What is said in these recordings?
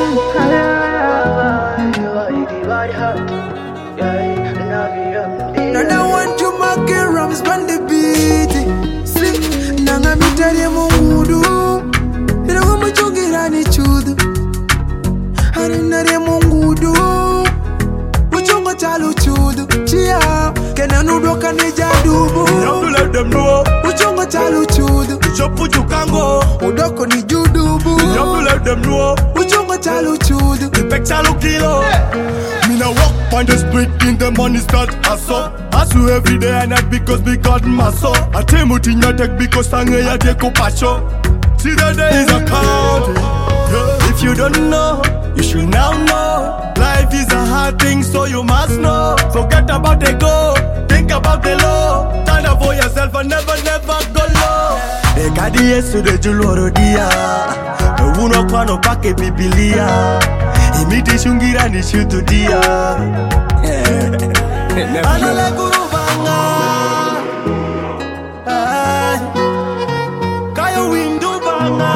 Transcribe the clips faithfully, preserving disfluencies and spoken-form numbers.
Now I want to make it rums on the beat. See, nanga mitari mungudu. Ira wama chongira ni chudu. Harinare mungudu. Uchonga chalu chudu. Chia, kena nudoka ni jadubu. You have to let them know. Uchonga chalu chudu. Chopu chukango. Udoko ni judubu. You have to let them know. Uchonga chalu chudu. Pek chalu kilo. Me now walk on the street in the money start hustle. Hustle every day and not because we got muscle. I tell you to not take because I'm a take up pacho. See the day is a counting. Yeah. If you don't know, you should now know. Life is a hard thing, so you must know. Forget about the go, think about the law. Stand up for yourself and never, never go low. The kadi yesu de juloro dia. No uno kwano pake bibilia. Imiti shungira ni shutu dia. Anale kurubanga. Kayo windu banga.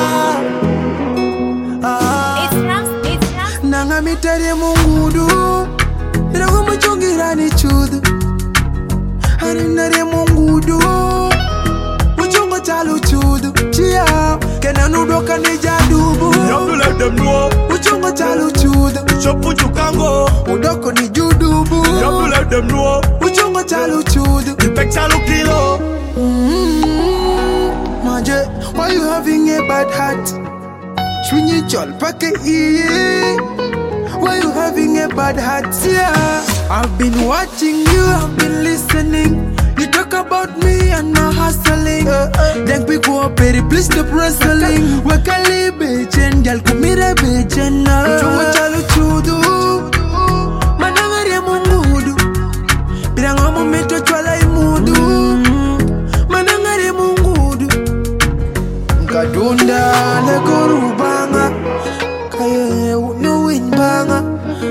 Nanga mitari mungudu. Ira wama chongira ni chudu. Harinare mungudu. Uchonga chalu chudu. Chia, kena nudoka ni jadubu. You have to let them know. Uchonga chalu chudu. Chopu chukango. Udoko ni judubu. You have to let them know. Uchonga chalu chudu. Pek chalu kilo. Mm-hmm. Maje, why you having a bad heart? Swingy chol pake iye. Why you having a bad heart? Yeah, I've been watching you, I've been listening. You talk about me and my hustling. Then we go up, please stop wrestling. Wakali bechen, gal kumire bechen. Chunga chalu chudu. Manangari mungudu. Biranga momento chwala imudu. Manangari mungudu. Kadunda le korubanga. Kaya no win banga.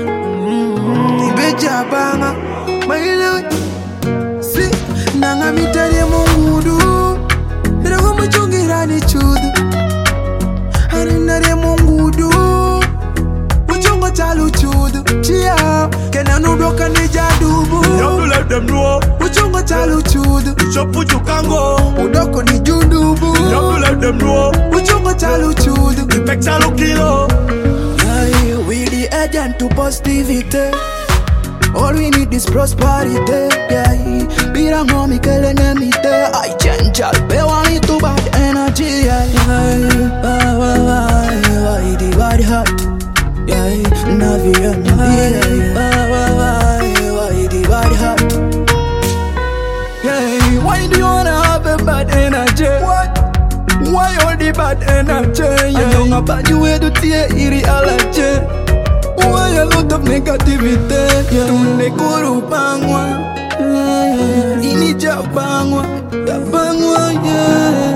Ibeja banga. Maile. Si nanga mitari mungudu. Ira wama chongira ni chudu. Harinare mungudu. Uchonga chalu chudu. Chia, kena nudoka ni jadubu. You have to let them know. Uchonga chalu chudu. Chopu chukango. Udoko ni judubu. You have to let them know. Uchonga chalu chudu. Pek chalu kilo. Yeah, we the agent to positivity. All we need is prosperity. Yeah, birango mikele nemite. I change all pe wani to bad energy. Yeah, why, why, why, why the bad heart? Yeah, navi and yeah, why, why, why, why the bad heart? Yeah, why do you wanna have a bad energy? What? Why all the bad energy? Yeah, I know about you where to tear iri allergy. Why a lot of negativity? Yeah, tunde kuru bangwa, ini jabangwa, jabangwa, yeah.